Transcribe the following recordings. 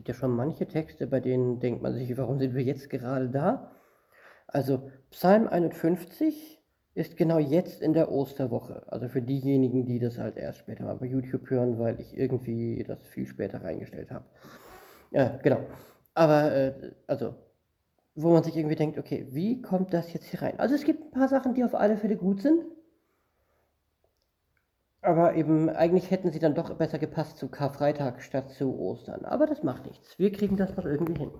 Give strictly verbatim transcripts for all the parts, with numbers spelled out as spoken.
ja schon manche Texte, bei denen denkt man sich, warum sind wir jetzt gerade da? Also Psalm einundfünfzig ist genau jetzt in der Osterwoche. Also für diejenigen, die das halt erst später mal bei YouTube hören, weil ich irgendwie das viel später reingestellt habe. Ja, genau. Aber, äh, also, wo man sich irgendwie denkt, okay, wie kommt das jetzt hier rein? Also es gibt ein paar Sachen, die auf alle Fälle gut sind. Aber eben, eigentlich hätten sie dann doch besser gepasst zu Karfreitag statt zu Ostern. Aber das macht nichts. Wir kriegen das noch irgendwie hin.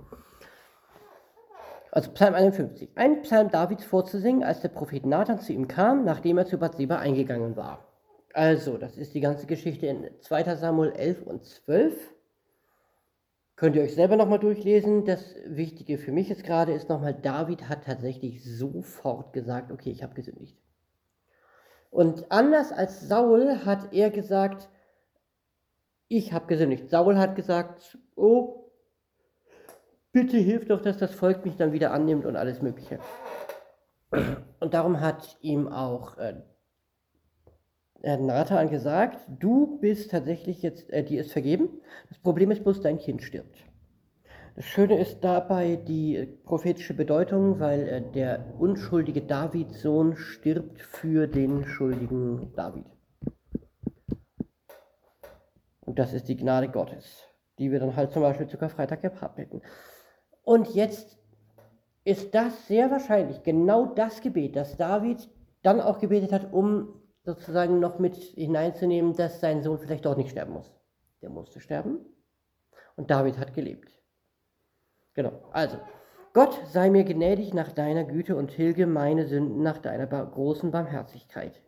Also Psalm einundfünfzig. Ein Psalm Davids vorzusingen, als der Prophet Nathan zu ihm kam, nachdem er zu Bathseba eingegangen war. Also, das ist die ganze Geschichte in zweiter Samuel elf und zwölf. Könnt ihr euch selber nochmal durchlesen. Das Wichtige für mich jetzt gerade ist nochmal, David hat tatsächlich sofort gesagt, okay, ich habe gesündigt. Und anders als Saul hat er gesagt, ich habe gesündigt. Saul hat gesagt, oh, bitte hilf doch, dass das Volk mich dann wieder annimmt und alles Mögliche. Und darum hat ihm auch äh, Nathan gesagt, du bist tatsächlich jetzt, äh, dir ist vergeben. Das Problem ist bloß, dein Kind stirbt. Das Schöne ist dabei die prophetische Bedeutung, weil äh, der unschuldige Davids-Sohn stirbt für den schuldigen David. Und das ist die Gnade Gottes, die wir dann halt zum Beispiel zu Karfreitag gehabt hätten. Und jetzt ist das sehr wahrscheinlich genau das Gebet, das David dann auch gebetet hat, um sozusagen noch mit hineinzunehmen, dass sein Sohn vielleicht doch nicht sterben muss. Der musste sterben und David hat gelebt. Genau, also, Gott sei mir gnädig nach deiner Güte und tilge meine Sünden nach deiner großen Barmherzigkeit.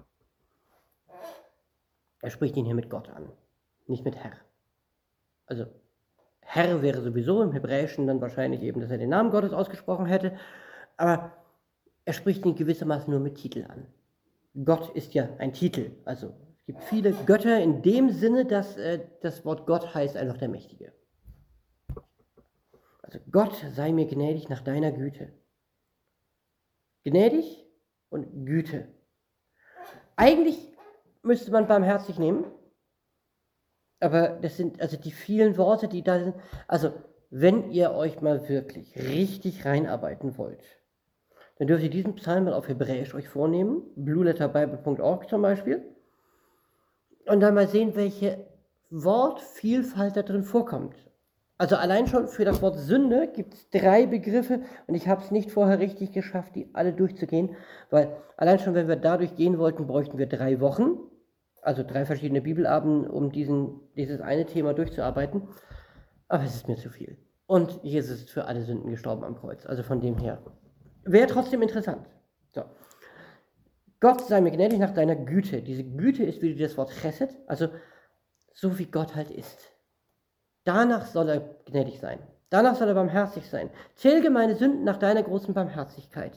Er spricht ihn hier mit Gott an, nicht mit Herr. Also, Herr wäre sowieso im Hebräischen dann wahrscheinlich eben, dass er den Namen Gottes ausgesprochen hätte, aber er spricht ihn gewissermaßen nur mit Titel an. Gott ist ja ein Titel, also es gibt viele Götter in dem Sinne, dass äh, das Wort Gott heißt einfach der Mächtige. Also Gott sei mir gnädig nach deiner Güte. Gnädig und Güte. Eigentlich müsste man barmherzig nehmen, aber das sind also die vielen Worte, die da sind. Also wenn ihr euch mal wirklich richtig reinarbeiten wollt, dann dürft ihr diesen Psalm mal auf Hebräisch euch vornehmen, blue letter bible punkt org zum Beispiel, und dann mal sehen, welche Wortvielfalt da drin vorkommt. Also allein schon für das Wort Sünde gibt es drei Begriffe und ich habe es nicht vorher richtig geschafft, die alle durchzugehen, weil allein schon, wenn wir dadurch gehen wollten, bräuchten wir drei Wochen, also drei verschiedene Bibelabenden, um diesen, dieses eine Thema durchzuarbeiten. Aber es ist mir zu viel. Und Jesus ist für alle Sünden gestorben am Kreuz, also von dem her. Wäre trotzdem interessant. So. Gott sei mir gnädig nach deiner Güte. Diese Güte ist wieder das Wort Chesed, also so wie Gott halt ist. Danach soll er gnädig sein. Danach soll er barmherzig sein. Tilge meine Sünden nach deiner großen Barmherzigkeit.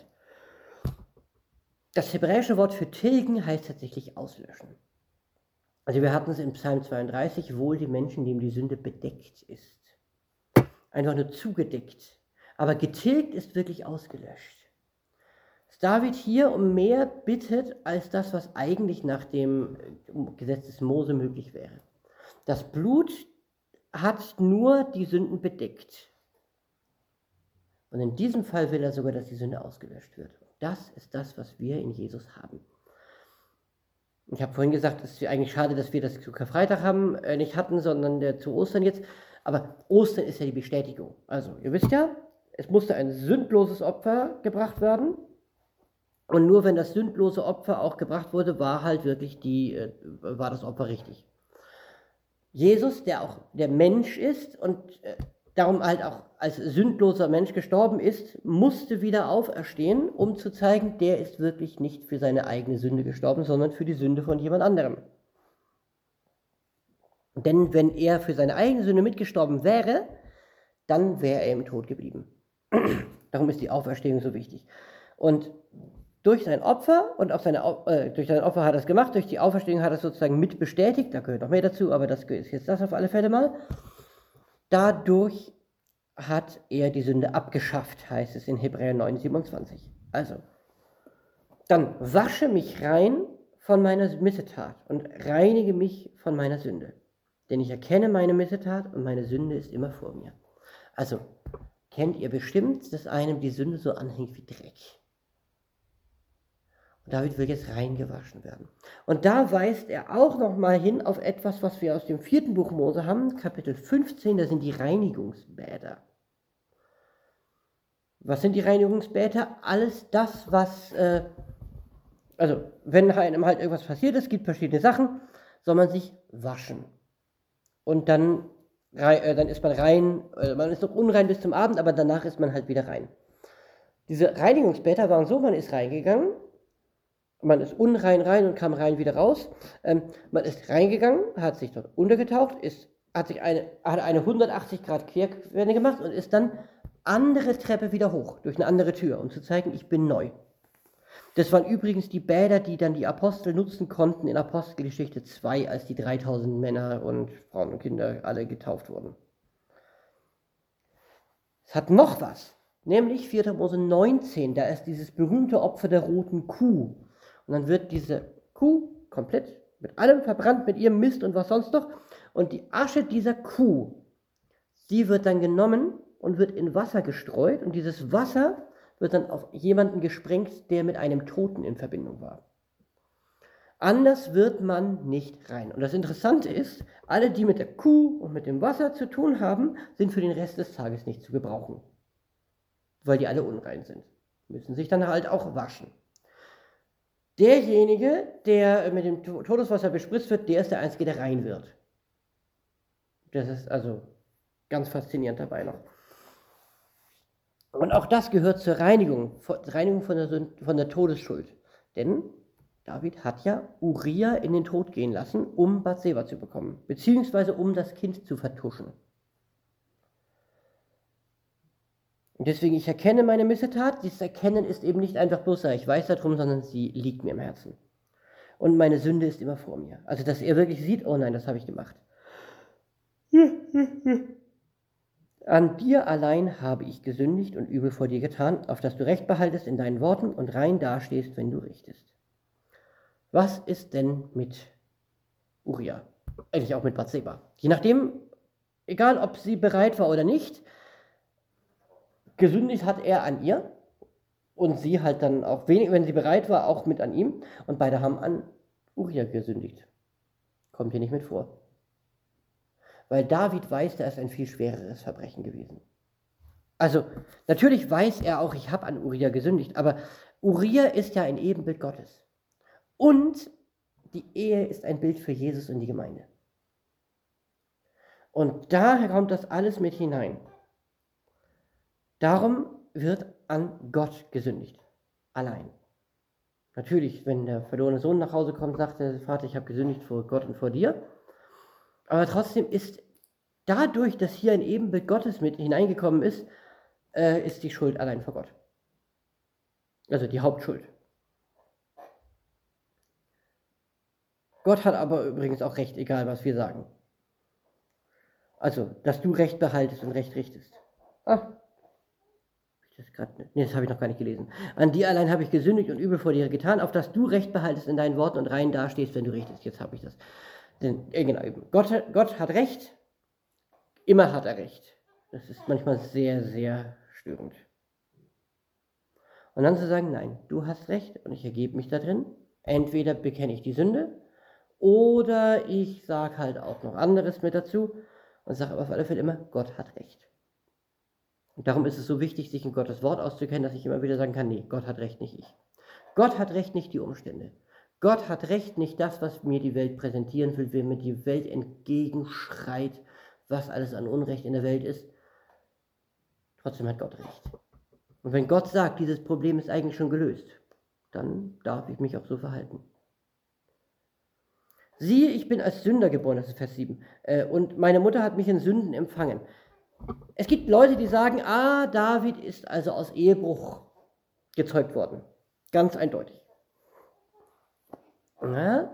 Das hebräische Wort für tilgen heißt tatsächlich auslöschen. Also wir hatten es in Psalm zweiunddreißig, wohl die Menschen, dem die Sünde bedeckt ist. Einfach nur zugedeckt. Aber getilgt ist wirklich ausgelöscht. Dass David hier um mehr bittet, als das, was eigentlich nach dem Gesetz des Mose möglich wäre. Das Blut hat nur die Sünden bedeckt. Und in diesem Fall will er sogar, dass die Sünde ausgelöscht wird. Das ist das, was wir in Jesus haben. Ich habe vorhin gesagt, es ist eigentlich schade, dass wir das zu Karfreitag haben, äh, nicht hatten, sondern äh, zu Ostern jetzt. Aber Ostern ist ja die Bestätigung. Also, ihr wisst ja, es musste ein sündloses Opfer gebracht werden. Und nur wenn das sündlose Opfer auch gebracht wurde, war halt wirklich die, äh, war das Opfer richtig. Jesus, der auch der Mensch ist und äh, darum halt auch als sündloser Mensch gestorben ist, musste wieder auferstehen, um zu zeigen, der ist wirklich nicht für seine eigene Sünde gestorben, sondern für die Sünde von jemand anderem. Denn wenn er für seine eigene Sünde mitgestorben wäre, dann wäre er im Tod geblieben. Darum ist die Auferstehung so wichtig. Und durch sein Opfer, und auf seine, äh, durch sein Opfer hat er es gemacht, durch die Auferstehung hat er es sozusagen mit bestätigt, da gehört noch mehr dazu, aber das ist jetzt das auf alle Fälle mal. Dadurch hat er die Sünde abgeschafft, heißt es in Hebräer neun, siebenundzwanzig. Also, dann wasche mich rein von meiner Missetat und reinige mich von meiner Sünde. denn ich erkenne meine Missetat und meine Sünde ist immer vor mir. Also, kennt ihr bestimmt, dass einem die Sünde so anhängt wie Dreck. Und David will jetzt reingewaschen werden. Und da weist er auch nochmal hin auf etwas, was wir aus dem vierten Buch Mose haben, Kapitel fünfzehn, das sind die Reinigungsbäder. Was sind die Reinigungsbäder? Alles das, was, äh, also wenn einem halt irgendwas passiert ist, gibt verschiedene Sachen, soll man sich waschen. Und dann, äh, dann ist man rein, äh, man ist noch unrein bis zum Abend, aber danach ist man halt wieder rein. Diese Reinigungsbäder waren so, man ist reingegangen, man ist unrein rein und kam rein wieder raus. Ähm, man ist reingegangen, hat sich dort untergetaucht, ist, hat sich eine, hat eine hundertachtzig Grad Kehrtwende gemacht und ist dann andere Treppe wieder hoch, durch eine andere Tür, um zu zeigen, ich bin neu. Das waren übrigens die Bäder, die dann die Apostel nutzen konnten in Apostelgeschichte zwei, als die dreitausend Männer und Frauen und Kinder alle getauft wurden. Es hat noch was, nämlich vierter Mose neunzehn, da ist dieses berühmte Opfer der roten Kuh. Und dann wird diese Kuh komplett mit allem verbrannt, mit ihrem Mist und was sonst noch. Und die Asche dieser Kuh, die wird dann genommen und wird in Wasser gestreut. Und dieses Wasser wird dann auf jemanden gesprengt, der mit einem Toten in Verbindung war. Anders wird man nicht rein. Und das Interessante ist, alle, die mit der Kuh und mit dem Wasser zu tun haben, sind für den Rest des Tages nicht zu gebrauchen. Weil die alle unrein sind. Müssen sich dann halt auch waschen. Derjenige, der mit dem Todeswasser bespritzt wird, der ist der Einzige, der rein wird. Das ist also ganz faszinierend dabei noch. Und auch das gehört zur Reinigung, Reinigung von der, Sünd, von der Todesschuld. Denn David hat ja Uriah in den Tod gehen lassen, um Bathseba zu bekommen, beziehungsweise um das Kind zu vertuschen. Und deswegen, ich erkenne meine Missetat. Dieses Erkennen ist eben nicht einfach bloß, ich weiß darum, sondern sie liegt mir im Herzen. Und meine Sünde ist immer vor mir. Also, dass er wirklich sieht, oh nein, das habe ich gemacht. An dir allein habe ich gesündigt und übel vor dir getan, auf dass du Recht behaltest in deinen Worten und rein dastehst, wenn du richtest. Was ist denn mit Uriah? Eigentlich auch mit Bathseba. Je nachdem, egal ob sie bereit war oder nicht, gesündigt hat er an ihr und sie halt dann auch, wenig, wenn sie bereit war, auch mit an ihm. Und beide haben an Uriah gesündigt. Kommt hier nicht mit vor. Weil David weiß, da ist ein viel schwereres Verbrechen gewesen. Also, natürlich weiß er auch, ich habe an Uriah gesündigt, aber Uriah ist ja ein Ebenbild Gottes. Und die Ehe ist ein Bild für Jesus und die Gemeinde. Und daher kommt das alles mit hinein. Darum wird an Gott gesündigt. Allein. Natürlich, wenn der verlorene Sohn nach Hause kommt, sagt der Vater, ich habe gesündigt vor Gott und vor dir. Aber trotzdem ist dadurch, dass hier ein Ebenbild Gottes mit hineingekommen ist, äh, ist die Schuld allein vor Gott. Also die Hauptschuld. Gott hat aber übrigens auch Recht, egal was wir sagen. Also, dass du Recht behaltest und Recht richtest. Ah, das grad nicht. Nee, das habe ich noch gar nicht gelesen. An dir allein habe ich gesündigt und übel vor dir getan, auf dass du Recht behaltest in deinen Worten und rein dastehst, wenn du richtest. Jetzt habe ich das. Denn, äh, genau, eben. Gott, Gott hat Recht. Immer hat er Recht. Das ist manchmal sehr, sehr störend. Und dann zu sagen, nein, du hast Recht und ich ergebe mich da drin. Entweder bekenne ich die Sünde oder ich sage halt auch noch anderes mit dazu und sage aber auf alle Fälle immer, Gott hat Recht. Und darum ist es so wichtig, sich in Gottes Wort auszukennen, dass ich immer wieder sagen kann, nee, Gott hat Recht, nicht ich. Gott hat Recht, nicht die Umstände. Gott hat Recht, nicht das, was mir die Welt präsentieren will, wenn mir die Welt entgegenschreit, was alles an Unrecht in der Welt ist. Trotzdem hat Gott Recht. Und wenn Gott sagt, dieses Problem ist eigentlich schon gelöst, dann darf ich mich auch so verhalten. Siehe, ich bin als Sünder geboren, das ist Vers sieben, und meine Mutter hat mich in Sünden empfangen. Es gibt Leute, die sagen, ah, David ist also aus Ehebruch gezeugt worden. Ganz eindeutig. Ja,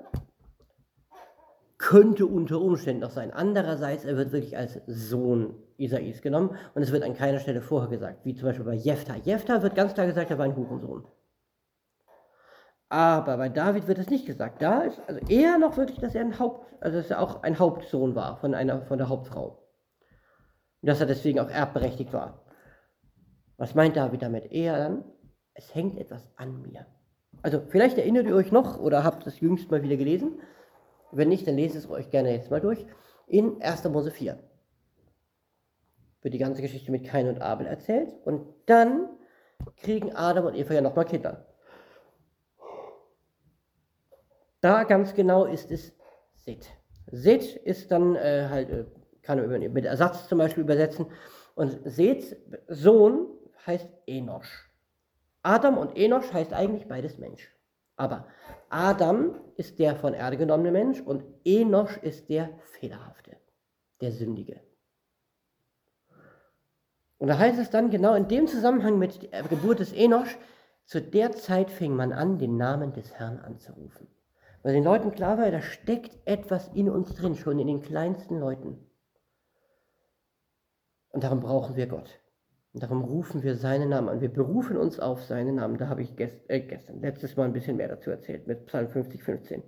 könnte unter Umständen auch sein. Andererseits, er wird wirklich als Sohn Isais genommen und es wird an keiner Stelle vorher gesagt, wie zum Beispiel bei Jephthah. Jephthah wird ganz klar gesagt, er war ein Hurensohn. Aber bei David wird es nicht gesagt. Da ist also eher noch wirklich, dass er ein Haupt, also dass er auch ein Hauptsohn war von einer von der Hauptfrau. Und dass er deswegen auch erbberechtigt war. Was meint David damit? Eher dann, es hängt etwas an mir. Also vielleicht erinnert ihr euch noch oder habt es jüngst mal wieder gelesen. Wenn nicht, dann lest es euch gerne jetzt mal durch. In erster Mose vier wird die ganze Geschichte mit Kain und Abel erzählt. Und dann kriegen Adam und Eva ja nochmal Kinder. Da ganz genau ist es Seth. Seth ist dann äh, halt, äh, kann man mit Ersatz zum Beispiel übersetzen. Und Seths Sohn heißt Enosch. Adam und Enosch heißt eigentlich beides Mensch. Aber Adam ist der von Erde genommene Mensch und Enosch ist der Fehlerhafte, der Sündige. Und da heißt es dann genau in dem Zusammenhang mit der Geburt des Enosch, zu der Zeit fing man an, den Namen des Herrn anzurufen. Weil den Leuten klar war, da steckt etwas in uns drin, schon in den kleinsten Leuten. Und darum brauchen wir Gott. Und darum rufen wir seinen Namen an. Wir berufen uns auf seinen Namen. Da habe ich gest, äh, gestern, letztes Mal ein bisschen mehr dazu erzählt, mit Psalm fünfzig, fünfzehn.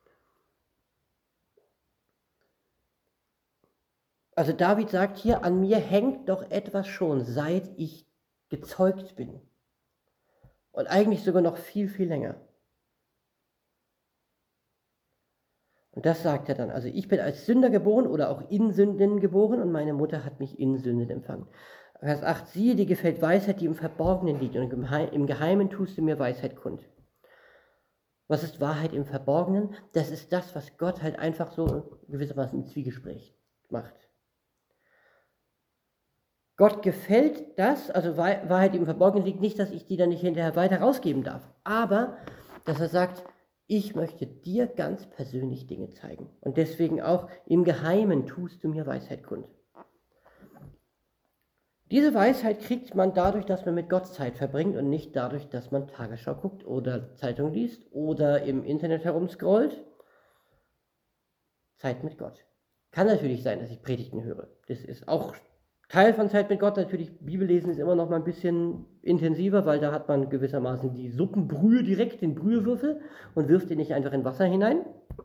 Also David sagt hier, an mir hängt doch etwas schon, seit ich gezeugt bin. Und eigentlich sogar noch viel, viel länger. Und das sagt er dann. Also ich bin als Sünder geboren oder auch in Sünden geboren und meine Mutter hat mich in Sünden empfangen. Vers acht, siehe, dir gefällt Weisheit, die im Verborgenen liegt und im Geheimen tust du mir Weisheit kund. Was ist Wahrheit im Verborgenen? Das ist das, was Gott halt einfach so gewissermaßen im Zwiegespräch macht. Gott gefällt das, also Wahrheit, die im Verborgenen liegt, nicht, dass ich die dann nicht hinterher weiter rausgeben darf, aber dass er sagt, ich möchte dir ganz persönlich Dinge zeigen. Und deswegen auch im Geheimen tust du mir Weisheit kund. Diese Weisheit kriegt man dadurch, dass man mit Gott Zeit verbringt und nicht dadurch, dass man Tagesschau guckt oder Zeitung liest oder im Internet herumscrollt. Zeit mit Gott. Kann natürlich sein, dass ich Predigten höre. Das ist auch Teil von Zeit mit Gott. Natürlich, Bibellesen ist immer noch mal ein bisschen intensiver, weil da hat man gewissermaßen die Suppenbrühe direkt, den Brühewürfel und wirft ihn nicht einfach in Wasser hinein.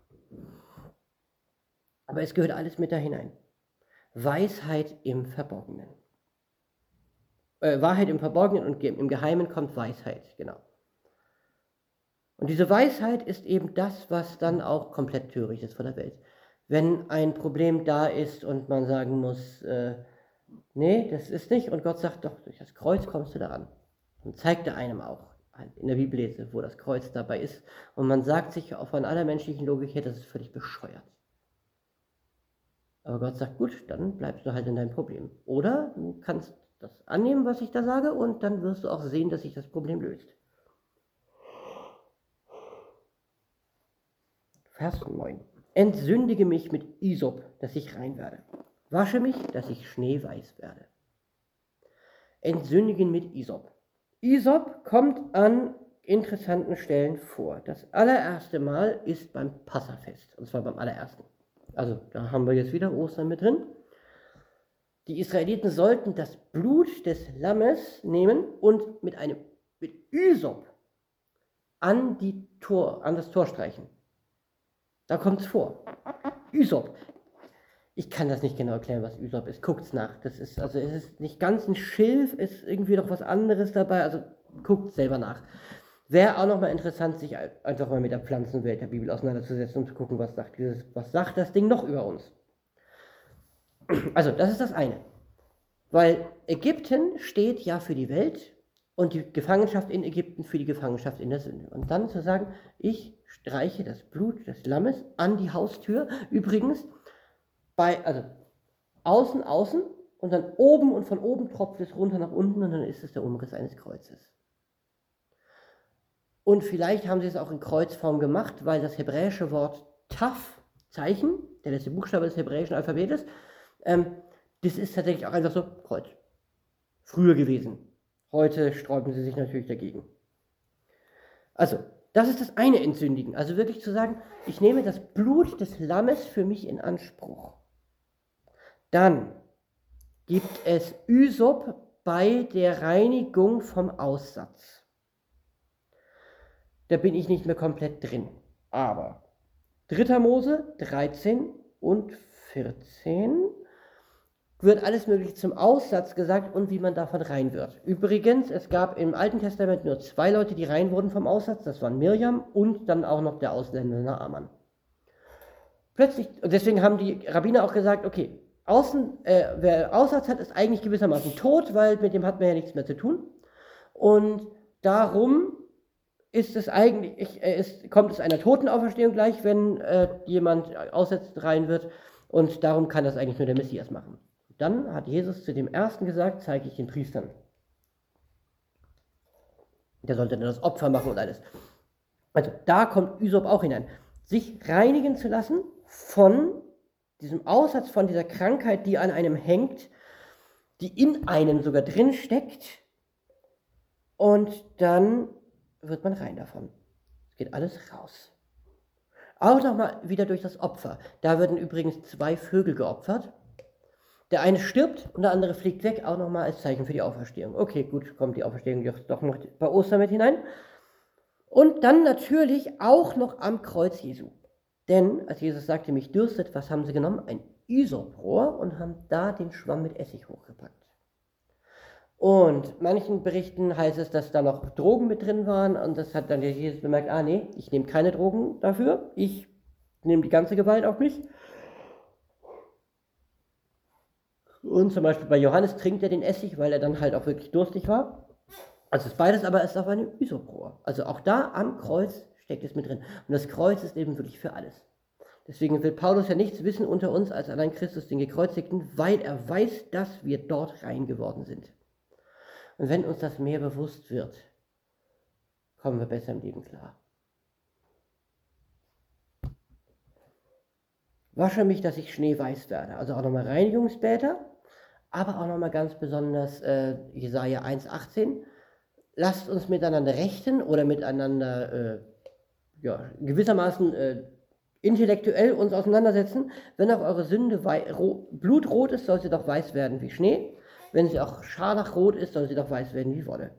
Aber es gehört alles mit da hinein. Weisheit im Verborgenen. Äh, Wahrheit im Verborgenen und im Geheimen kommt Weisheit, genau. Und diese Weisheit ist eben das, was dann auch komplett töricht ist von der Welt. Wenn ein Problem da ist und man sagen muss, äh, nee, das ist nicht, und Gott sagt, doch, durch das Kreuz kommst du daran. Und zeigt er einem auch in der Bibellese, wo das Kreuz dabei ist. Und man sagt sich auch von aller menschlichen Logik her, das ist völlig bescheuert. Aber Gott sagt, gut, dann bleibst du halt in deinem Problem. Oder du kannst das annehmen, was ich da sage, und dann wirst du auch sehen, dass sich das Problem löst. Vers neun. Entsündige mich mit Isop, dass ich rein werde. Wasche mich, dass ich schneeweiß werde. Entsündigen mit Isop. Isop kommt an interessanten Stellen vor. Das allererste Mal ist beim Passafest, und zwar beim allerersten. Also da haben wir jetzt wieder Ostern mit drin. Die Israeliten sollten das Blut des Lammes nehmen und mit einem mit Isop an, die Tor, an das Tor streichen. Da kommt es vor. Isop. Ich kann das nicht genau erklären, was Isop ist. Guckt's nach. Das ist, also es ist nicht ganz ein Schilf, ist irgendwie noch was anderes dabei. Also guckt selber nach. Wäre auch nochmal interessant, sich einfach mal mit der Pflanzenwelt der Bibel auseinanderzusetzen und zu gucken, was sagt dieses, was sagt das Ding noch über uns. Also, das ist das eine. Weil Ägypten steht ja für die Welt und die Gefangenschaft in Ägypten für die Gefangenschaft in der Sünde. Und dann zu sagen, ich streiche das Blut des Lammes an die Haustür. Übrigens, bei, also außen, außen und dann oben und von oben tropft es runter nach unten und dann ist es der Umriss eines Kreuzes. Und vielleicht haben sie es auch in Kreuzform gemacht, weil das hebräische Wort Taf, Zeichen, der letzte Buchstabe des hebräischen Alphabetes, ähm, das ist tatsächlich auch einfach so Kreuz. Früher gewesen. Heute sträuben sie sich natürlich dagegen. Also, das ist das eine Entsündigen. Also wirklich zu sagen, ich nehme das Blut des Lammes für mich in Anspruch. Dann gibt es Ysop bei der Reinigung vom Aussatz. da bin ich nicht mehr komplett drin. Aber dritter Mose dreizehn und vierzehn wird alles Mögliche zum Aussatz gesagt und wie man davon rein wird. Übrigens, es gab im Alten Testament nur zwei Leute, die rein wurden vom Aussatz. Das waren Mirjam und dann auch noch der Ausländer Naaman. Plötzlich, und deswegen haben die Rabbiner auch gesagt, okay, Außen, äh, wer Aussatz hat, ist eigentlich gewissermaßen tot, weil mit dem hat man ja nichts mehr zu tun. Und darum ist es eigentlich, äh, ist, kommt es einer Totenauferstehung gleich, wenn äh, jemand aussetzt rein wird. Und darum kann das eigentlich nur der Messias machen. Dann hat Jesus zu dem Ersten gesagt, zeige ich den Priestern. Der sollte dann das Opfer machen und alles. Also da kommt Üsop auch hinein. Sich reinigen zu lassen von diesem Aussatz, von dieser Krankheit, die an einem hängt, die in einem sogar drin steckt. Und dann wird man rein davon. Es geht alles raus. Auch nochmal wieder durch das Opfer. Da werden übrigens zwei Vögel geopfert. Der eine stirbt und der andere fliegt weg, auch nochmal als Zeichen für die Auferstehung. Okay, gut, kommt die Auferstehung doch noch bei Ostern mit hinein. Und dann natürlich auch noch am Kreuz Jesu. Denn, als Jesus sagte, mich dürstet, was haben sie genommen? Ein Isoprohr und haben da den Schwamm mit Essig hochgepackt. Und manchen Berichten heißt es, dass da noch Drogen mit drin waren und das hat dann der Jesus bemerkt, ah nee, ich nehme keine Drogen dafür, ich nehme die ganze Gewalt auf mich. Und zum Beispiel bei Johannes trinkt er den Essig, weil er dann halt auch wirklich durstig war. Also ist beides, aber ist auf einem Isoprohr. Also auch da am Kreuz steckt es mit drin. Und das Kreuz ist eben wirklich für alles. Deswegen will Paulus ja nichts wissen unter uns als allein Christus den Gekreuzigten, weil er weiß, dass wir dort rein geworden sind. Und wenn uns das mehr bewusst wird, kommen wir besser im Leben klar. Wasche mich, dass ich schneeweiß werde. Also auch nochmal Reinigungsbäder, aber auch nochmal ganz besonders äh, Jesaja eins achtzehn. Lasst uns miteinander rechten oder miteinander äh, ja, gewissermaßen äh, intellektuell uns auseinandersetzen. Wenn auch eure Sünde wei- ro- blutrot ist, soll sie doch weiß werden wie Schnee. Wenn sie auch scharlachrot ist, soll sie doch weiß werden wie Wolle.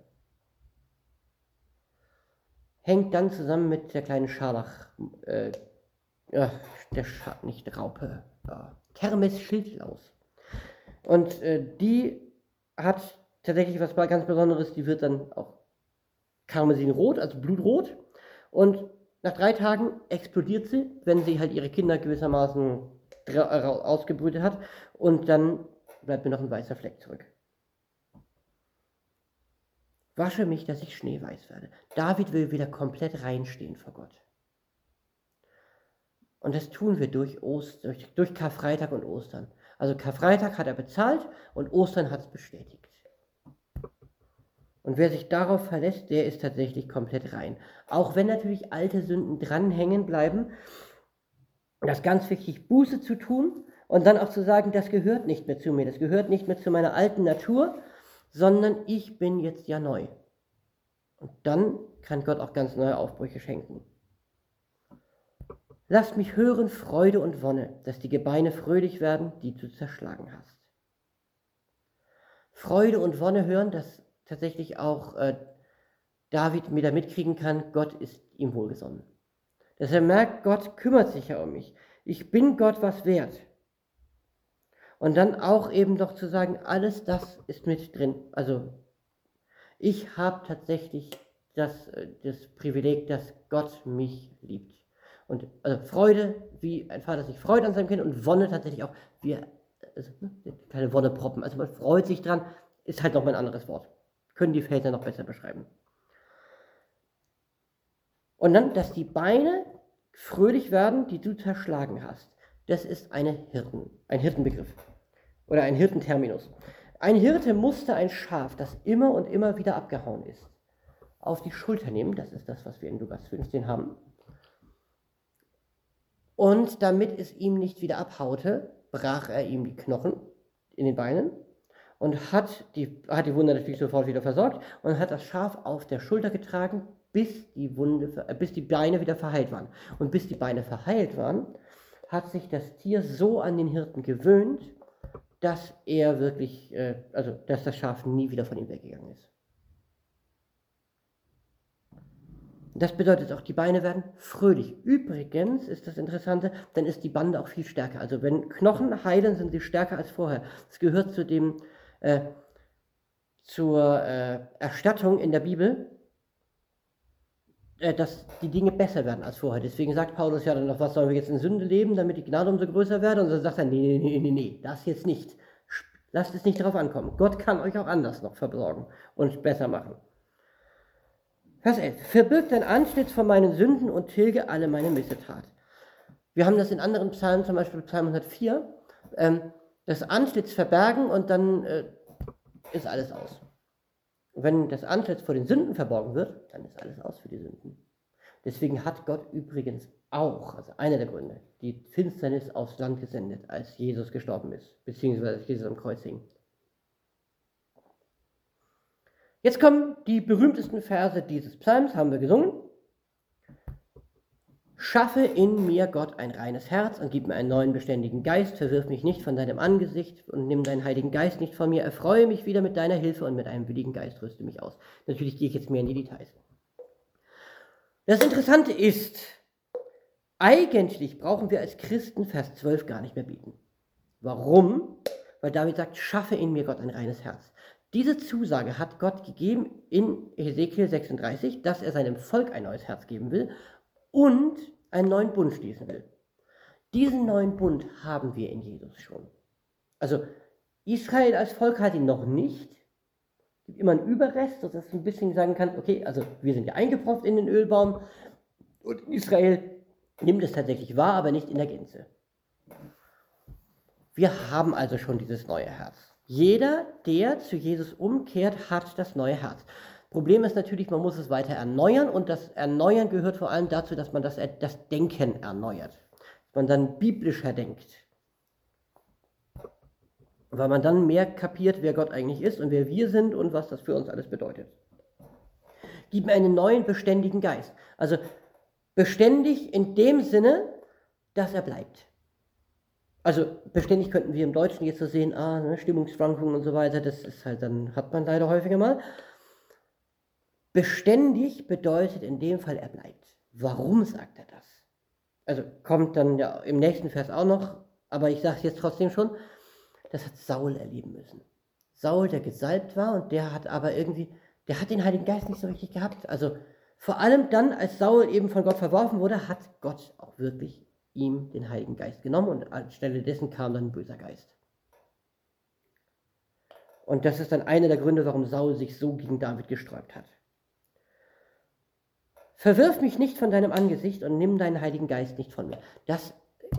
Hängt dann zusammen mit der kleinen Scharlach, äh, ja, der Scha nicht Raupe, ja, Kermes-Schildlaus. Und äh, die hat tatsächlich was ganz Besonderes, die wird dann auch karmesinrot, also blutrot. Und nach drei Tagen explodiert sie, wenn sie halt ihre Kinder gewissermaßen ausgebrütet hat. Und dann bleibt mir noch ein weißer Fleck zurück. Wasche mich, dass ich schneeweiß werde. David will wieder komplett reinstehen vor Gott. Und das tun wir durch, Ost, durch, durch Karfreitag und Ostern. Also Karfreitag hat er bezahlt und Ostern hat es bestätigt. Und wer sich darauf verlässt, der ist tatsächlich komplett rein. Auch wenn natürlich alte Sünden dranhängen bleiben, das ist ganz wichtig, Buße zu tun und dann auch zu sagen, das gehört nicht mehr zu mir, das gehört nicht mehr zu meiner alten Natur, sondern ich bin jetzt ja neu. Und dann kann Gott auch ganz neue Aufbrüche schenken. Lasst mich hören Freude und Wonne, dass die Gebeine fröhlich werden, die du zerschlagen hast. Freude und Wonne hören, dass tatsächlich auch äh, David wieder mitkriegen kann, Gott ist ihm wohlgesonnen. Dass er merkt, Gott kümmert sich ja um mich. Ich bin Gott was wert. Und dann auch eben doch zu sagen, alles das ist mit drin. Also ich habe tatsächlich das, das Privileg, dass Gott mich liebt. Und also Freude, wie ein Vater sich freut an seinem Kind und Wonne tatsächlich auch, wie also, ne, kleine Wonneproppen. Also man freut sich dran, ist halt nochmal ein anderes Wort. Können die Väter noch besser beschreiben. Und dann, dass die Beine fröhlich werden, die du zerschlagen hast. Das ist eine Hirten, ein Hirtenbegriff oder ein Hirtenterminus. Ein Hirte musste ein Schaf, das immer und immer wieder abgehauen ist, auf die Schulter nehmen. Das ist das, was wir in Lukas fünfzehn haben. Und damit es ihm nicht wieder abhaute, brach er ihm die Knochen in den Beinen und hat die, hat die Wunde natürlich sofort wieder versorgt und hat das Schaf auf der Schulter getragen, bis die, Wunde, äh, bis die Beine wieder verheilt waren. Und bis die Beine verheilt waren, hat sich das Tier so an den Hirten gewöhnt, dass er wirklich, äh, also dass das Schaf nie wieder von ihm weggegangen ist. Das bedeutet auch, die Beine werden fröhlich. Übrigens ist das Interessante, dann ist die Bande auch viel stärker. Also wenn Knochen heilen, sind sie stärker als vorher. Das gehört zu dem, äh, zur äh, Erstattung in der Bibel, äh, dass die Dinge besser werden als vorher. Deswegen sagt Paulus ja dann noch, was sollen wir jetzt in Sünde leben, damit die Gnade umso größer werde? Und so sagt er, nee, nee, nee, nee, das jetzt nicht. Lasst es nicht darauf ankommen. Gott kann euch auch anders noch versorgen und besser machen. Vers elf. Verbirg dein Antlitz von meinen Sünden und tilge alle meine Missetat. Wir haben das in anderen Psalmen, zum Beispiel Psalm hundertvier, ähm, das Antlitz verbergen und dann äh, ist alles aus. Und wenn das Antlitz vor den Sünden verborgen wird, dann ist alles aus für die Sünden. Deswegen hat Gott übrigens auch, also einer der Gründe, die Finsternis aufs Land gesendet, als Jesus gestorben ist, beziehungsweise als Jesus am Kreuz hing. Jetzt kommen die berühmtesten Verse dieses Psalms, haben wir gesungen. Schaffe in mir, Gott, ein reines Herz und gib mir einen neuen beständigen Geist, verwirf mich nicht von deinem Angesicht und nimm deinen heiligen Geist nicht von mir, erfreue mich wieder mit deiner Hilfe und mit einem willigen Geist rüste mich aus. Natürlich gehe ich jetzt mehr in die Details. Das Interessante ist, eigentlich brauchen wir als Christen Vers zwölf gar nicht mehr beten. Warum? Weil David sagt, schaffe in mir, Gott, ein reines Herz. Diese Zusage hat Gott gegeben in Hesekiel sechsunddreißig, dass er seinem Volk ein neues Herz geben will und einen neuen Bund schließen will. Diesen neuen Bund haben wir in Jesus schon. Also Israel als Volk hat ihn noch nicht. Es gibt immer einen Überrest, sodass man ein bisschen sagen kann, okay, also wir sind ja eingepropft in den Ölbaum und Israel nimmt es tatsächlich wahr, aber nicht in der Gänze. Wir haben also schon dieses neue Herz. Jeder, der zu Jesus umkehrt, hat das neue Herz. Problem ist natürlich, man muss es weiter erneuern und das Erneuern gehört vor allem dazu, dass man das, das Denken erneuert. Dass man dann biblischer denkt. Weil man dann mehr kapiert, wer Gott eigentlich ist und wer wir sind und was das für uns alles bedeutet. Gib mir einen neuen, beständigen Geist. Also beständig in dem Sinne, dass er bleibt. Also beständig könnten wir im Deutschen jetzt so sehen, ah, ne, Stimmungsschwankungen und so weiter, das ist halt, dann hat man leider häufiger mal. Beständig bedeutet in dem Fall, er bleibt. Warum sagt er das? Also kommt dann ja im nächsten Vers auch noch, aber ich sage es jetzt trotzdem schon, das hat Saul erleben müssen. Saul, der gesalbt war und der hat aber irgendwie, der hat den Heiligen Geist nicht so richtig gehabt. Also vor allem dann, als Saul eben von Gott verworfen wurde, hat Gott auch wirklich ihm den Heiligen Geist genommen und anstelle dessen kam dann ein böser Geist. Und das ist dann einer der Gründe, warum Saul sich so gegen David gesträubt hat. Verwirf mich nicht von deinem Angesicht und nimm deinen Heiligen Geist nicht von mir. Das,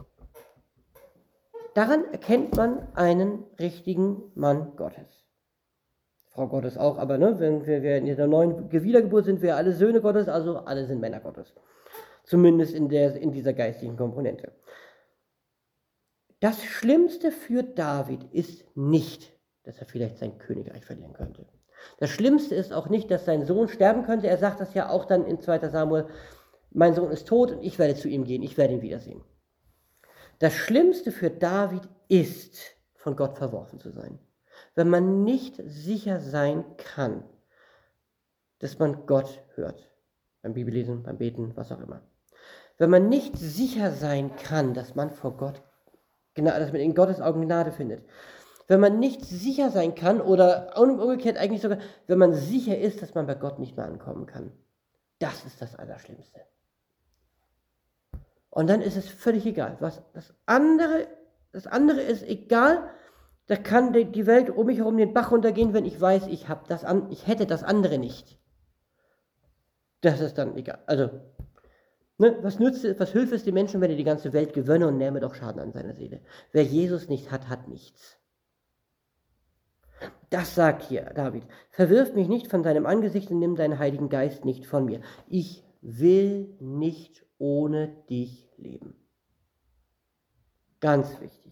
daran erkennt man einen richtigen Mann Gottes. Frau Gottes auch, aber ne, wenn wir, wir in der neuen Wiedergeburt sind wir alle Söhne Gottes, also alle sind Männer Gottes. Zumindest in, der, in dieser geistigen Komponente. Das Schlimmste für David ist nicht, dass er vielleicht sein Königreich verlieren könnte. Das Schlimmste ist auch nicht, dass sein Sohn sterben könnte. Er sagt das ja auch dann in zweiter Samuel, mein Sohn ist tot und ich werde zu ihm gehen, ich werde ihn wiedersehen. Das Schlimmste für David ist, von Gott verworfen zu sein. Wenn man nicht sicher sein kann, dass man Gott hört. Beim Bibellesen, beim Beten, was auch immer. Wenn man nicht sicher sein kann, dass man vor Gott, dass man in Gottes Augen Gnade findet. Wenn man nicht sicher sein kann oder umgekehrt eigentlich sogar, wenn man sicher ist, dass man bei Gott nicht mehr ankommen kann. Das ist das Allerschlimmste. Und dann ist es völlig egal. Was das andere, das andere ist egal, da kann die Welt um mich herum den Bach runtergehen, wenn ich weiß, ich, hab das an, ich hätte das andere nicht. Das ist dann egal. Also, ne, was nützt es, was hilft es den Menschen, wenn er die ganze Welt gewönne und nähme doch Schaden an seiner Seele? Wer Jesus nicht hat, hat nichts. Das sagt hier David. Verwirf mich nicht von deinem Angesicht und nimm deinen Heiligen Geist nicht von mir. Ich will nicht ohne dich leben. Ganz wichtig.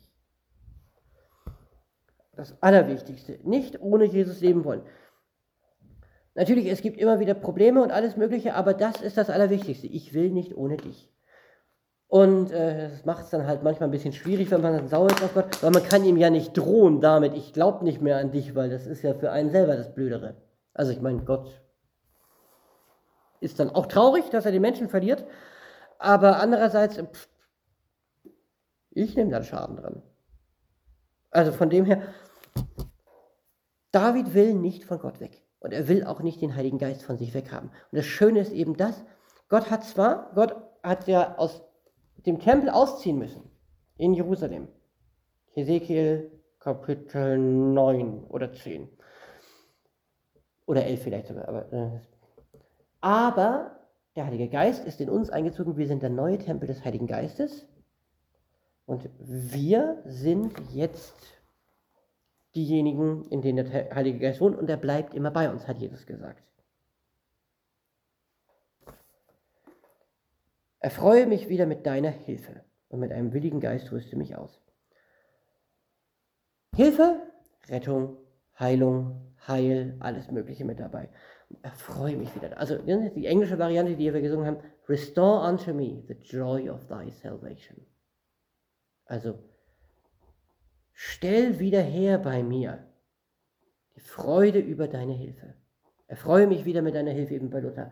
Das Allerwichtigste. Nicht ohne Jesus leben wollen. Natürlich, es gibt immer wieder Probleme und alles Mögliche, aber das ist das Allerwichtigste. Ich will nicht ohne dich. Und äh, das macht es dann halt manchmal ein bisschen schwierig, wenn man dann sauer ist auf Gott, weil man kann ihm ja nicht drohen damit, ich glaube nicht mehr an dich, weil das ist ja für einen selber das Blödere. Also ich meine, Gott ist dann auch traurig, dass er den Menschen verliert, aber andererseits, pff, ich nehme dann Schaden dran. Also von dem her, David will nicht von Gott weg und er will auch nicht den Heiligen Geist von sich weghaben. Und das Schöne ist eben das, Gott hat zwar, Gott hat ja aus dem Tempel ausziehen müssen, in Jerusalem. Hesekiel Kapitel neun oder zehn. Oder elf vielleicht sogar. Aber, äh, aber der Heilige Geist ist in uns eingezogen. Wir sind der neue Tempel des Heiligen Geistes. Und wir sind jetzt diejenigen, in denen der Heilige Geist wohnt. Und er bleibt immer bei uns, hat Jesus gesagt. Erfreue mich wieder mit deiner Hilfe. Und mit einem willigen Geist rüste mich aus. Hilfe, Rettung, Heilung, Heil, alles Mögliche mit dabei. Erfreue mich wieder. Also die englische Variante, die wir gesungen haben, Restore unto me the joy of thy salvation. Also, stell wieder her bei mir die Freude über deine Hilfe. Erfreue mich wieder mit deiner Hilfe, eben bei Luther.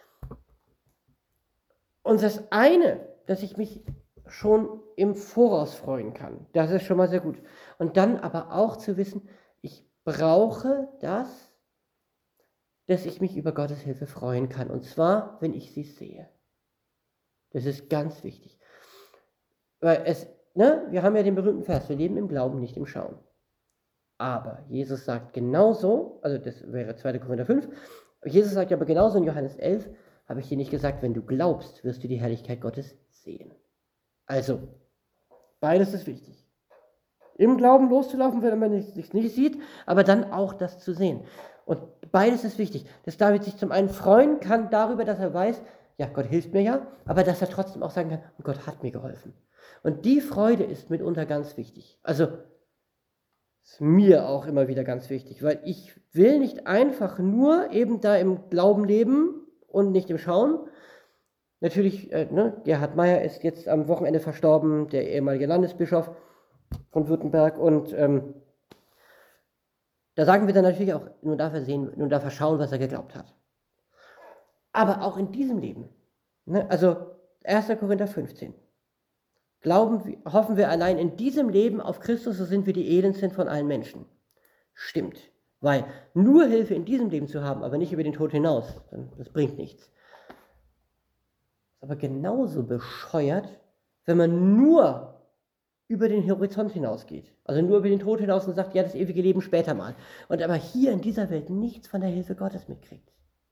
Und das eine, dass ich mich schon im Voraus freuen kann, das ist schon mal sehr gut. Und dann aber auch zu wissen, ich brauche das, dass ich mich über Gottes Hilfe freuen kann. Und zwar, wenn ich sie sehe. Das ist ganz wichtig. Weil es, ne, wir haben ja den berühmten Vers, wir leben im Glauben, nicht im Schauen. Aber Jesus sagt genauso, also das wäre zweiter Korinther fünf, Jesus sagt aber genauso in Johannes elf, habe ich dir nicht gesagt, wenn du glaubst, wirst du die Herrlichkeit Gottes sehen. Also, beides ist wichtig. Im Glauben loszulaufen, wenn man es nicht, nicht sieht, aber dann auch das zu sehen. Und beides ist wichtig, dass David sich zum einen freuen kann darüber, dass er weiß, ja, Gott hilft mir ja, aber dass er trotzdem auch sagen kann, Gott hat mir geholfen. Und die Freude ist mitunter ganz wichtig. Also, ist mir auch immer wieder ganz wichtig, weil ich will nicht einfach nur eben da im Glauben leben und nicht im Schauen. Natürlich, äh, ne, Gerhard Meyer ist jetzt am Wochenende verstorben, der ehemalige Landesbischof von Württemberg. Und ähm, da sagen wir dann natürlich auch, nun darf er sehen, nun darf er schauen, was er geglaubt hat. Aber auch in diesem Leben, ne, also erster Korinther fünfzehn, glauben, hoffen wir allein in diesem Leben auf Christus, so sind wir die elendsten von allen Menschen. Stimmt. Weil nur Hilfe in diesem Leben zu haben, aber nicht über den Tod hinaus, das bringt nichts. Ist aber genauso bescheuert, wenn man nur über den Horizont hinausgeht. Also nur über den Tod hinaus und sagt, ja, das ewige Leben später mal. Und aber hier in dieser Welt nichts von der Hilfe Gottes mitkriegt.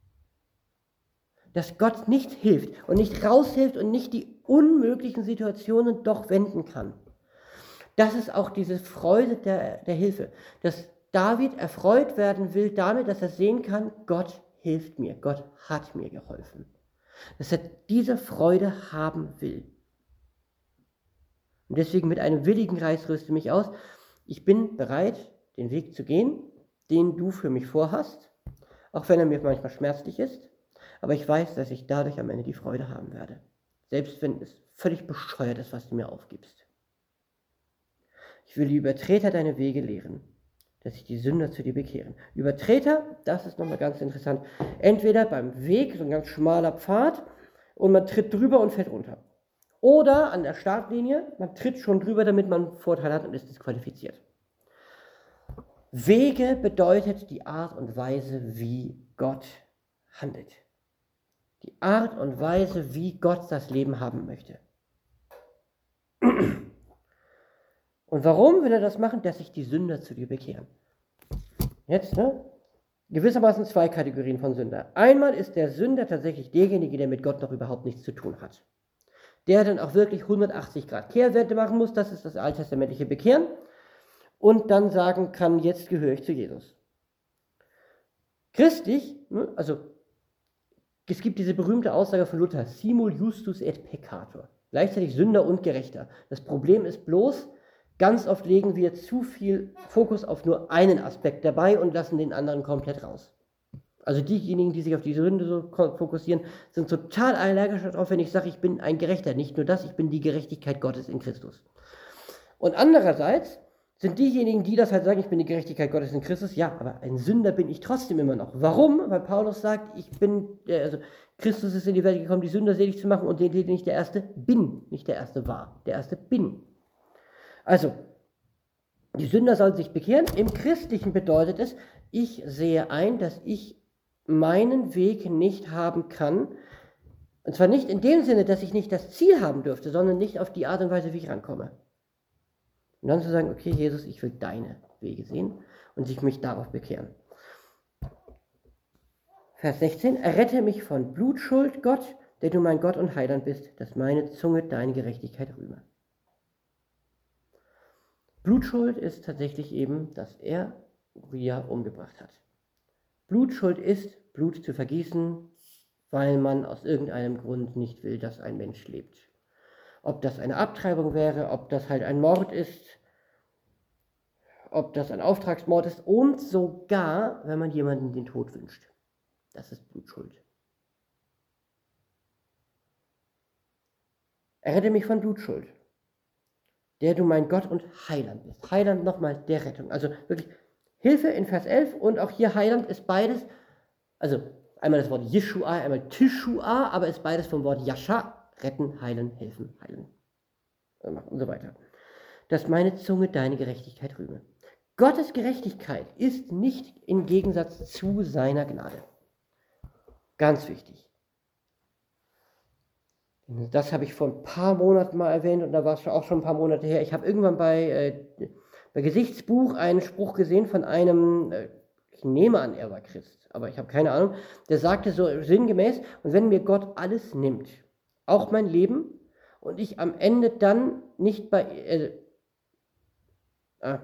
Dass Gott nicht hilft und nicht raushilft und nicht die unmöglichen Situationen doch wenden kann. Das ist auch diese Freude der, der Hilfe. Dass David erfreut werden will damit, dass er sehen kann, Gott hilft mir, Gott hat mir geholfen. Dass er diese Freude haben will. Und deswegen mit einem willigen Geist rüste mich aus. Ich bin bereit, den Weg zu gehen, den du für mich vorhast, auch wenn er mir manchmal schmerzlich ist. Aber ich weiß, dass ich dadurch am Ende die Freude haben werde. Selbst wenn es völlig bescheuert ist, was du mir aufgibst. Ich will die Übertreter deine Wege lehren, dass sich die Sünder zu dir bekehren. Übertreter, das ist nochmal ganz interessant. Entweder beim Weg, so ein ganz schmaler Pfad, und man tritt drüber und fällt runter. Oder an der Startlinie, man tritt schon drüber, damit man einen Vorteil hat und ist disqualifiziert. Wege bedeutet die Art und Weise, wie Gott handelt. Die Art und Weise, wie Gott das Leben haben möchte. Und warum will er das machen? Dass sich die Sünder zu dir bekehren. Jetzt, ne? Gewissermaßen zwei Kategorien von Sünder. Einmal ist der Sünder tatsächlich derjenige, der mit Gott noch überhaupt nichts zu tun hat. Der dann auch wirklich hundertachtzig Grad Kehrwende machen muss, das ist das alttestamentliche Bekehren. Und dann sagen kann, jetzt gehöre ich zu Jesus. Christlich, ne? Also es gibt diese berühmte Aussage von Luther, simul justus et peccator, gleichzeitig Sünder und Gerechter. Das Problem ist bloß, ganz oft legen wir zu viel Fokus auf nur einen Aspekt dabei und lassen den anderen komplett raus. Also diejenigen, die sich auf die Sünde so fokussieren, sind total allergisch darauf, wenn ich sage, ich bin ein Gerechter. Nicht nur das, ich bin die Gerechtigkeit Gottes in Christus. Und andererseits sind diejenigen, die das halt sagen, ich bin die Gerechtigkeit Gottes in Christus. Ja, aber ein Sünder bin ich trotzdem immer noch. Warum? Weil Paulus sagt, ich bin, also Christus ist in die Welt gekommen, die Sünder selig zu machen und den, den ich der Erste bin, nicht der Erste war, der Erste bin. Also, die Sünder sollen sich bekehren. Im Christlichen bedeutet es, ich sehe ein, dass ich meinen Weg nicht haben kann. Und zwar nicht in dem Sinne, dass ich nicht das Ziel haben dürfte, sondern nicht auf die Art und Weise, wie ich rankomme. Und dann zu sagen, okay, Jesus, ich will deine Wege sehen und sich mich darauf bekehren. Vers sechzehn, errette mich von Blutschuld, Gott, der du mein Gott und Heiland bist, dass meine Zunge deine Gerechtigkeit rühme. Blutschuld ist tatsächlich eben, dass er Uriah umgebracht hat. Blutschuld ist, Blut zu vergießen, weil man aus irgendeinem Grund nicht will, dass ein Mensch lebt. Ob das eine Abtreibung wäre, ob das halt ein Mord ist, ob das ein Auftragsmord ist und sogar, wenn man jemanden den Tod wünscht. Das ist Blutschuld. Errette mich von Blutschuld, der du mein Gott und Heiland bist. Heiland nochmal der Rettung. Also wirklich Hilfe in Vers elf und auch hier Heiland ist beides, also einmal das Wort Yeshua, einmal Tishua, aber ist beides vom Wort Yasha, retten, heilen, helfen, heilen und so weiter. Dass meine Zunge deine Gerechtigkeit rühme. Gottes Gerechtigkeit ist nicht im Gegensatz zu seiner Gnade. Ganz wichtig. Das habe ich vor ein paar Monaten mal erwähnt und da war es auch schon ein paar Monate her. Ich habe irgendwann bei, äh, bei Gesichtsbuch einen Spruch gesehen von einem, äh, ich nehme an, er war Christ, aber ich habe keine Ahnung, der sagte so sinngemäß, und wenn mir Gott alles nimmt, auch mein Leben, und ich am Ende dann nicht bei, äh, ah,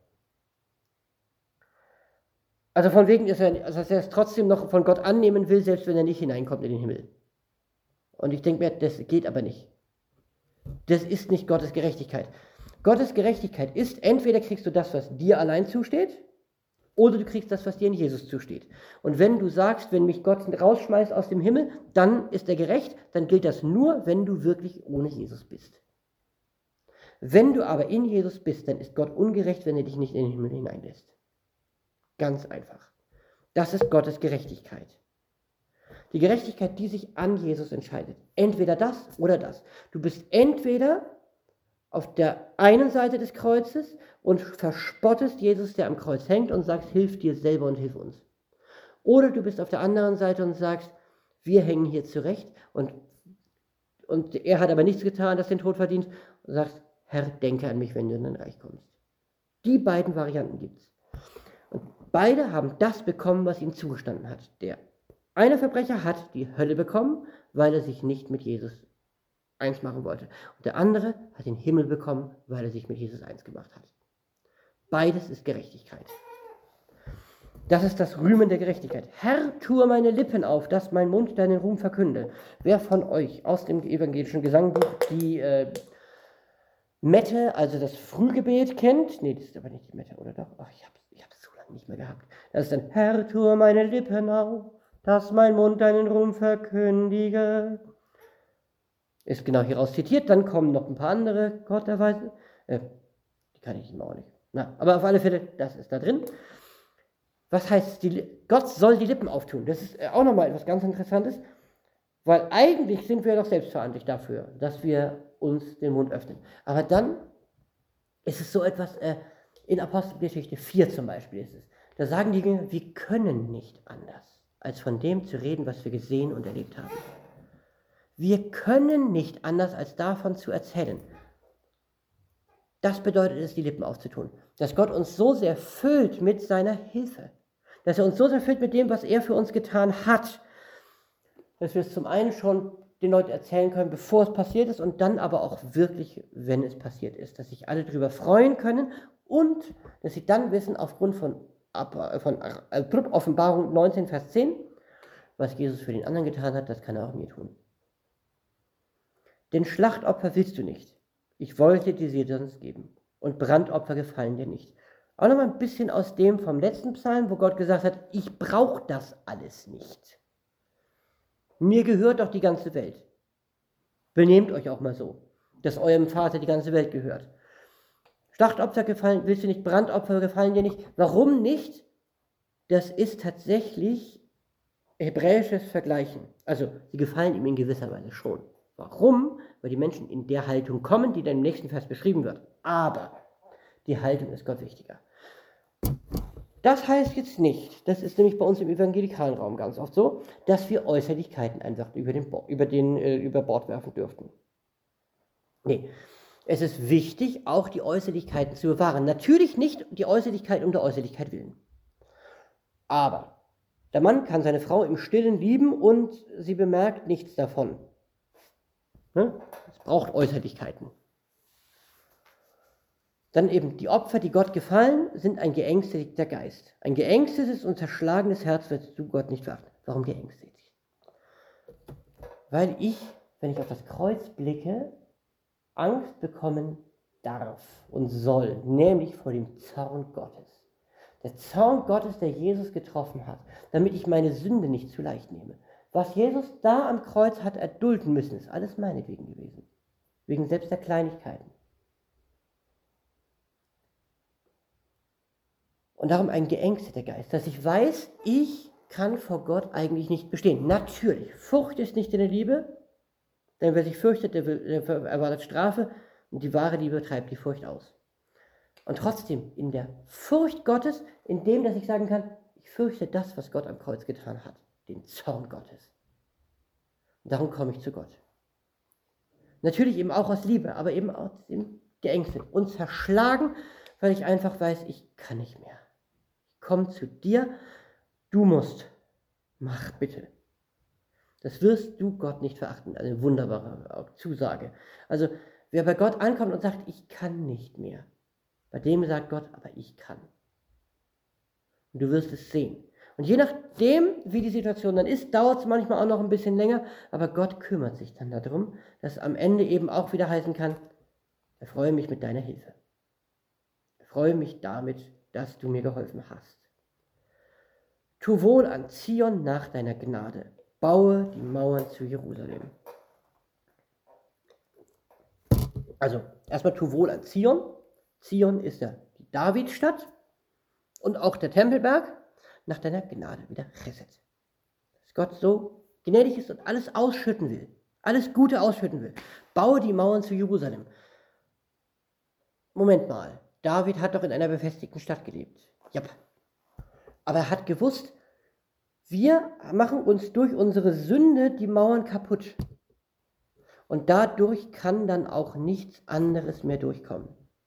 also von wegen ist er, also dass er es trotzdem noch von Gott annehmen will, selbst wenn er nicht hineinkommt in den Himmel. Und ich denke mir, das geht aber nicht. Das ist nicht Gottes Gerechtigkeit. Gottes Gerechtigkeit ist, entweder kriegst du das, was dir allein zusteht, oder du kriegst das, was dir in Jesus zusteht. Und wenn du sagst, wenn mich Gott rausschmeißt aus dem Himmel, dann ist er gerecht, dann gilt das nur, wenn du wirklich ohne Jesus bist. Wenn du aber in Jesus bist, dann ist Gott ungerecht, wenn er dich nicht in den Himmel hineinlässt. Ganz einfach. Das ist Gottes Gerechtigkeit. Die Gerechtigkeit, die sich an Jesus entscheidet. Entweder das oder das. Du bist entweder auf der einen Seite des Kreuzes und verspottest Jesus, der am Kreuz hängt, und sagst, hilf dir selber und hilf uns. Oder du bist auf der anderen Seite und sagst, wir hängen hier zurecht und, und er hat aber nichts getan, das den Tod verdient, und sagst, Herr, denke an mich, wenn du in dein Reich kommst. Die beiden Varianten gibt es. Und beide haben das bekommen, was ihm zugestanden hat. Der eine Verbrecher hat die Hölle bekommen, weil er sich nicht mit Jesus eins machen wollte. Und der andere hat den Himmel bekommen, weil er sich mit Jesus eins gemacht hat. Beides ist Gerechtigkeit. Das ist das Rühmen der Gerechtigkeit. Herr, tue meine Lippen auf, dass mein Mund deinen Ruhm verkünde. Wer von euch aus dem evangelischen Gesangbuch die äh, Mette, also das Frühgebet kennt? Nee, das ist aber nicht die Mette, oder doch? Ach, ich habe es ich so lange nicht mehr gehabt. Das ist dann, Herr, tue meine Lippen auf, dass mein Mund deinen Ruhm verkündige. Ist genau hieraus zitiert, dann kommen noch ein paar andere Gotterweise. Äh, die kann ich immer auch nicht. Na, aber auf alle Fälle, das ist da drin. Was heißt, die, Gott soll die Lippen auftun? Das ist auch nochmal etwas ganz Interessantes, weil eigentlich sind wir doch selbstverantwortlich dafür, dass wir uns den Mund öffnen. Aber dann ist es so etwas, äh, in Apostelgeschichte vier zum Beispiel ist es, da sagen die Jünger, wir können nicht anders, als von dem zu reden, was wir gesehen und erlebt haben. Wir können nicht anders, als davon zu erzählen. Das bedeutet es, die Lippen aufzutun. Dass Gott uns so sehr füllt mit seiner Hilfe. Dass er uns so sehr füllt mit dem, was er für uns getan hat. Dass wir es zum einen schon den Leuten erzählen können, bevor es passiert ist, und dann aber auch wirklich, wenn es passiert ist. Dass sich alle darüber freuen können und dass sie dann wissen, aufgrund von, von Offenbarung neunzehn, Vers zehn, was Jesus für den anderen getan hat, das kann er auch mir tun. Denn Schlachtopfer willst du nicht. Ich wollte dir sie sonst geben. Und Brandopfer gefallen dir nicht. Auch nochmal ein bisschen aus dem vom letzten Psalm, wo Gott gesagt hat, ich brauche das alles nicht. Mir gehört doch die ganze Welt. Benehmt euch auch mal so, dass eurem Vater die ganze Welt gehört. Schlachtopfer gefallen, willst du nicht, Brandopfer gefallen dir nicht. Warum nicht? Das ist tatsächlich hebräisches Vergleichen. Also, sie gefallen ihm in gewisser Weise schon. Warum? Weil die Menschen in der Haltung kommen, die dann im nächsten Vers beschrieben wird. Aber die Haltung ist Gott wichtiger. Das heißt jetzt nicht, das ist nämlich bei uns im evangelikalen Raum ganz oft so, dass wir Äußerlichkeiten einfach über, den, über, den, äh, über Bord werfen dürften. Nee, es ist wichtig, auch die Äußerlichkeiten zu bewahren. Natürlich nicht die Äußerlichkeit um der Äußerlichkeit willen. Aber der Mann kann seine Frau im Stillen lieben und sie bemerkt nichts davon. Ne? Es braucht Äußerlichkeiten. Dann eben die Opfer, die Gott gefallen, sind ein geängstigter Geist. Ein geängstetes und zerschlagenes Herz wirst du Gott nicht verachten. Warum geängstigt? Weil ich, wenn ich auf das Kreuz blicke, Angst bekommen darf und soll, nämlich vor dem Zorn Gottes. Der Zorn Gottes, der Jesus getroffen hat, damit ich meine Sünde nicht zu leicht nehme. Was Jesus da am Kreuz hat erdulden müssen, ist alles meinetwegen gewesen. Wegen selbst der Kleinigkeiten. Und darum ein geängsteter Geist, dass ich weiß, ich kann vor Gott eigentlich nicht bestehen. Natürlich, Furcht ist nicht in der Liebe, denn wer sich fürchtet, der, will, der erwartet Strafe und die wahre Liebe treibt die Furcht aus. Und trotzdem in der Furcht Gottes, in dem, dass ich sagen kann, ich fürchte das, was Gott am Kreuz getan hat, den Zorn Gottes. Und darum komme ich zu Gott. Natürlich eben auch aus Liebe, aber eben auch dem geängstet und zerschlagen, weil ich einfach weiß, ich kann nicht mehr. Ich komme zu dir, du musst, mach bitte. Das wirst du Gott nicht verachten. Eine wunderbare Zusage. Also wer bei Gott ankommt und sagt, ich kann nicht mehr, bei dem sagt Gott, aber ich kann. Und du wirst es sehen. Und je nachdem, wie die Situation dann ist, dauert es manchmal auch noch ein bisschen länger, aber Gott kümmert sich dann darum, dass es am Ende eben auch wieder heißen kann, erfreue mich mit deiner Hilfe. Erfreue mich damit, dass du mir geholfen hast. Tu wohl an Zion nach deiner Gnade. Baue die Mauern zu Jerusalem. Also, erstmal tu wohl an Zion. Zion ist ja die Davidstadt und auch der Tempelberg nach deiner Gnade, wieder Chesed. Dass Gott so gnädig ist und alles ausschütten will, alles Gute ausschütten will. Baue die Mauern zu Jerusalem. Moment mal, David hat doch in einer befestigten Stadt gelebt. Ja, aber er hat gewusst, wir machen uns durch unsere Sünde die Mauern kaputt. Und dadurch kann dann auch nichts anderes mehr durchkommen.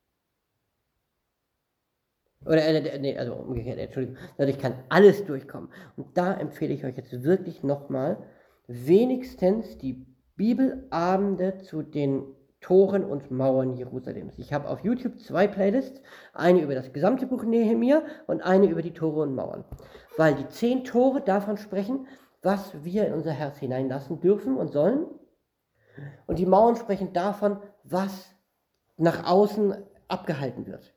Oder, äh, nee, also umgekehrt, Entschuldigung, dadurch kann alles durchkommen. Und da empfehle ich euch jetzt wirklich nochmal, wenigstens die Bibelabende zu den Toren und Mauern Jerusalems. Ich habe auf YouTube zwei Playlists, eine über das gesamte Buch Nehemia und eine über die Tore und Mauern. Weil die zehn Tore davon sprechen, was wir in unser Herz hineinlassen dürfen und sollen. Und die Mauern sprechen davon, was nach außen abgehalten wird.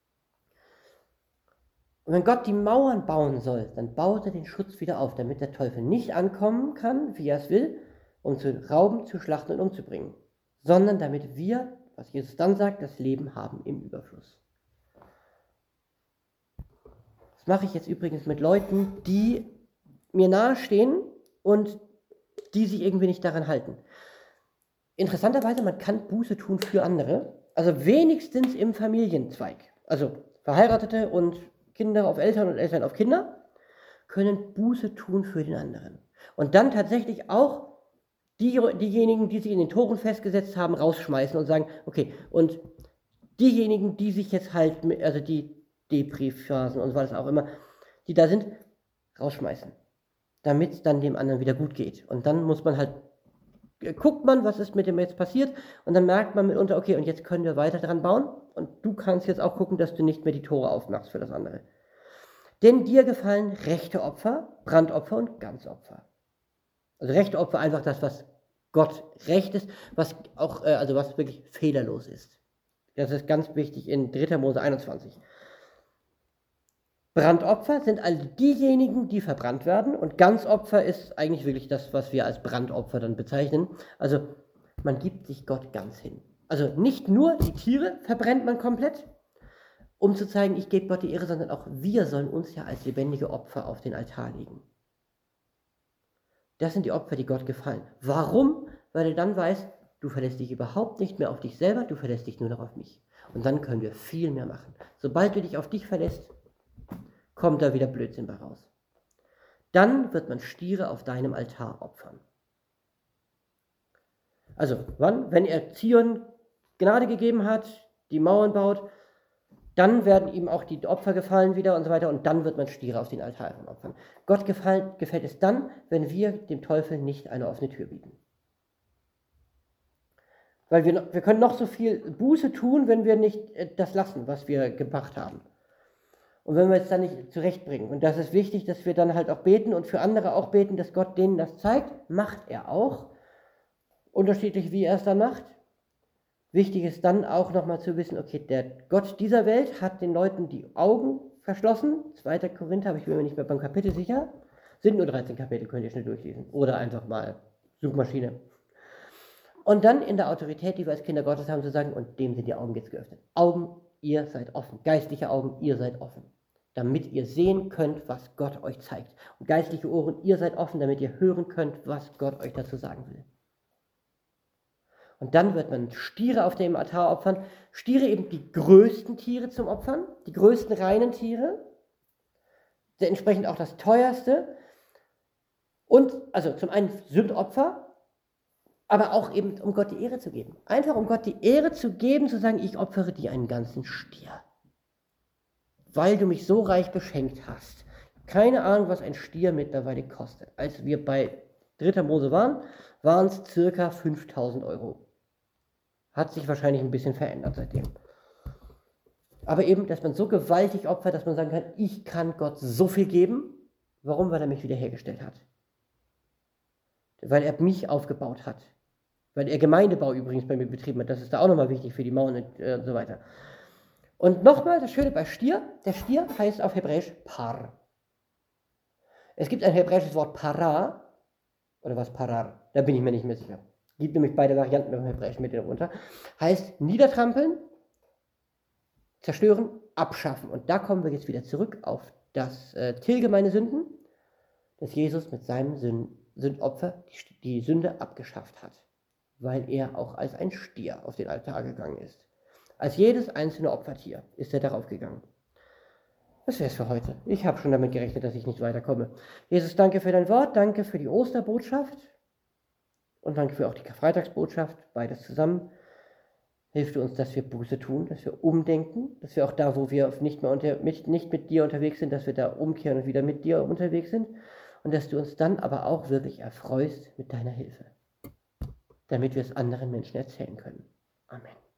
Und wenn Gott die Mauern bauen soll, dann baut er den Schutz wieder auf, damit der Teufel nicht ankommen kann, wie er es will, um zu rauben, zu schlachten und umzubringen. Sondern damit wir, was Jesus dann sagt, das Leben haben im Überfluss. Das mache ich jetzt übrigens mit Leuten, die mir nahestehen und die sich irgendwie nicht daran halten. Interessanterweise, man kann Buße tun für andere, also wenigstens im Familienzweig. Also Verheiratete und Kinder auf Eltern und Eltern auf Kinder können Buße tun für den anderen. Und dann tatsächlich auch die, diejenigen, die sich in den Toren festgesetzt haben, rausschmeißen und sagen, okay, und diejenigen, die sich jetzt halt, also die Depri-Phasen und was auch immer, die da sind, rausschmeißen, damit es dann dem anderen wieder gut geht. Und dann muss man halt, guckt man, was ist mit dem jetzt passiert, und dann merkt man mitunter, okay, und jetzt können wir weiter dran bauen, und du kannst jetzt auch gucken, dass du nicht mehr die Tore aufmachst für das andere. Denn dir gefallen rechte Opfer, Brandopfer und Ganzopfer. Also rechte Opfer einfach das, was Gott recht ist, was auch, äh, also was wirklich fehlerlos ist. Das ist ganz wichtig in dritter Mose einundzwanzig. Brandopfer sind all diejenigen, die verbrannt werden, und Ganzopfer ist eigentlich wirklich das, was wir als Brandopfer dann bezeichnen. Also man gibt sich Gott ganz hin. Also nicht nur die Tiere verbrennt man komplett, um zu zeigen, ich gebe Gott die Ehre, sondern auch wir sollen uns ja als lebendige Opfer auf den Altar legen. Das sind die Opfer, die Gott gefallen. Warum? Weil er dann weiß, du verlässt dich überhaupt nicht mehr auf dich selber, du verlässt dich nur noch auf mich. Und dann können wir viel mehr machen. Sobald du dich auf dich verlässt, kommt da wieder Blödsinn bei raus. Dann wird man Stiere auf deinem Altar opfern. Also, wann? Wenn er Zion Gnade gegeben hat, die Mauern baut, dann werden ihm auch die Opfer gefallen wieder und so weiter und dann wird man Stiere auf den Altar opfern. Gott gefällt, gefällt es dann, wenn wir dem Teufel nicht eine offene Tür bieten. Weil wir, wir können noch so viel Buße tun, wenn wir nicht das lassen, was wir gemacht haben. Und wenn wir es dann nicht zurechtbringen. Und das ist wichtig, dass wir dann halt auch beten und für andere auch beten, dass Gott denen das zeigt. Macht er auch. Unterschiedlich, wie er es dann macht. Wichtig ist dann auch nochmal zu wissen, okay, der Gott dieser Welt hat den Leuten die Augen verschlossen. zweiter Korinther, aber ich bin mir nicht mehr beim Kapitel sicher. Sind nur dreizehn Kapitel, könnt ihr schnell durchlesen. Oder einfach mal Suchmaschine. Und dann in der Autorität, die wir als Kinder Gottes haben, zu sagen, und dem sind die Augen jetzt geöffnet. Augen, ihr seid offen. Geistliche Augen, ihr seid offen. Damit ihr sehen könnt, was Gott euch zeigt. Und geistliche Ohren, ihr seid offen, damit ihr hören könnt, was Gott euch dazu sagen will. Und dann wird man Stiere auf dem Altar opfern. Stiere eben die größten Tiere zum Opfern, die größten reinen Tiere. Entsprechend auch das teuerste. Und, also zum einen Sündopfer, aber auch eben, um Gott die Ehre zu geben. Einfach um Gott die Ehre zu geben, zu sagen, ich opfere dir einen ganzen Stier. Weil du mich so reich beschenkt hast. Keine Ahnung, was ein Stier mittlerweile kostet. Als wir bei dritter Mose waren, waren es circa fünftausend Euro. Hat sich wahrscheinlich ein bisschen verändert seitdem. Aber eben, dass man so gewaltig opfert, dass man sagen kann, ich kann Gott so viel geben. Warum? Weil er mich wiederhergestellt hat. Weil er mich aufgebaut hat. Weil er Gemeindebau übrigens bei mir betrieben hat. Das ist da auch nochmal wichtig für die Mauern und äh, so weiter. Und nochmal das Schöne bei Stier. Der Stier heißt auf Hebräisch Par. Es gibt ein hebräisches Wort Para. Oder was Parar? Da bin ich mir nicht mehr sicher. Gibt nämlich beide Varianten im Hebräischen mit darunter. Heißt niedertrampeln, zerstören, abschaffen. Und da kommen wir jetzt wieder zurück auf das äh, Tilge meine Sünden, dass Jesus mit seinem Sünd, Sündopfer die, die Sünde abgeschafft hat. Weil er auch als ein Stier auf den Altar gegangen ist. Als jedes einzelne Opfertier ist er darauf gegangen. Das wäre es für heute. Ich habe schon damit gerechnet, dass ich nicht weiterkomme. Jesus, danke für dein Wort, danke für die Osterbotschaft und danke für auch die Karfreitagsbotschaft, beides zusammen. Hilf du uns, dass wir Buße tun, dass wir umdenken, dass wir auch da, wo wir nicht mehr unter, mit, nicht mit dir unterwegs sind, dass wir da umkehren und wieder mit dir unterwegs sind und dass du uns dann aber auch wirklich erfreust mit deiner Hilfe, damit wir es anderen Menschen erzählen können. Amen.